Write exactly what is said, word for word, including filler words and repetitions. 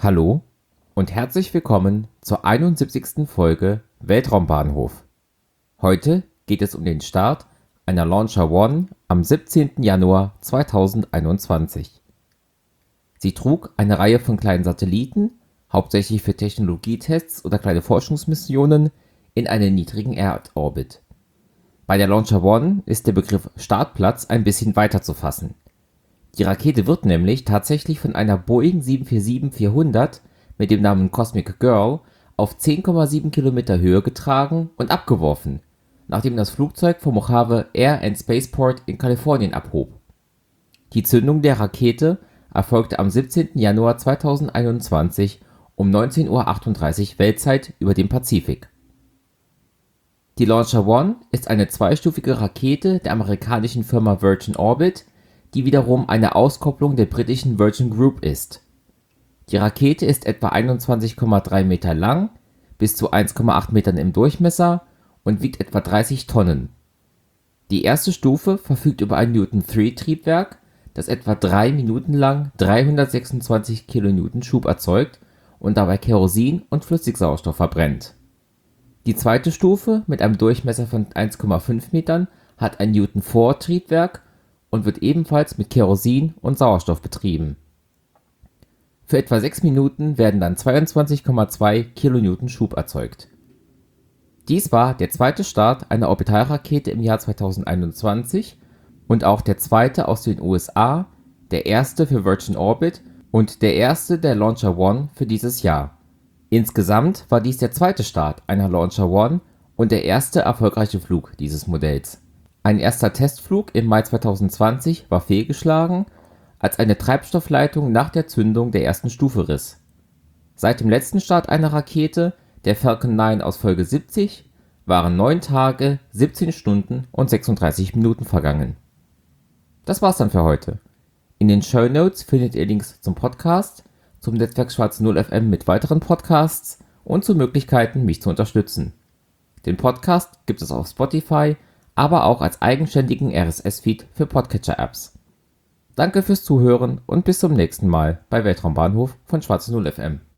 Hallo und herzlich willkommen zur einundsiebzigsten Folge Weltraumbahnhof. Heute geht es um den Start einer Launcher One am siebzehnten Januar zweitausendeinundzwanzig. Sie trug eine Reihe von kleinen Satelliten, hauptsächlich für Technologietests oder kleine Forschungsmissionen, in einen niedrigen Erdorbit. Bei der Launcher One ist der Begriff Startplatz ein bisschen weiter zu fassen. Die Rakete wird nämlich tatsächlich von einer Boeing sieben vier sieben vierhundert mit dem Namen Cosmic Girl auf zehn Komma sieben Kilometer Höhe getragen und abgeworfen, nachdem das Flugzeug vom Mojave Air and Spaceport in Kalifornien abhob. Die Zündung der Rakete erfolgte am siebzehnten Januar zweitausendeinundzwanzig um neunzehn Uhr achtunddreißig Weltzeit über dem Pazifik. Die Launcher One ist eine zweistufige Rakete der amerikanischen Firma Virgin Orbit, die wiederum eine Auskopplung der britischen Virgin Group ist. Die Rakete ist etwa einundzwanzig Komma drei Meter lang, bis zu eins Komma acht Metern im Durchmesser und wiegt etwa dreißig Tonnen. Die erste Stufe verfügt über ein Newton drei Triebwerk, das etwa drei Minuten lang dreihundertsechsundzwanzig Kilonewton Schub erzeugt und dabei Kerosin und Flüssigsauerstoff verbrennt. Die zweite Stufe mit einem Durchmesser von eins Komma fünf Metern hat ein Newton vier Triebwerk und wird ebenfalls mit Kerosin und Sauerstoff betrieben. Für etwa sechs Minuten werden dann zweiundzwanzig Komma zwei Kilonewton Schub erzeugt. Dies war der zweite Start einer Orbitalrakete im Jahr zweitausendeinundzwanzig und auch der zweite aus den U S A, der erste für Virgin Orbit und der erste der Launcher One für dieses Jahr. Insgesamt war dies der zweite Start einer Launcher One und der erste erfolgreiche Flug dieses Modells. Ein erster Testflug im Mai zweitausendzwanzig war fehlgeschlagen, als eine Treibstoffleitung nach der Zündung der ersten Stufe riss. Seit dem letzten Start einer Rakete, der Falcon neun aus Folge siebzig, waren neun Tage, siebzehn Stunden und sechsunddreißig Minuten vergangen. Das war's dann für heute. In den Shownotes findet ihr Links zum Podcast, zum Netzwerk Schwarze Null F M mit weiteren Podcasts und zu Möglichkeiten, mich zu unterstützen. Den Podcast gibt es auf Spotify, aber auch als eigenständigen R S S-Feed für Podcatcher-Apps. Danke fürs Zuhören und bis zum nächsten Mal bei Weltraumbahnhof von Schwarze Null F M.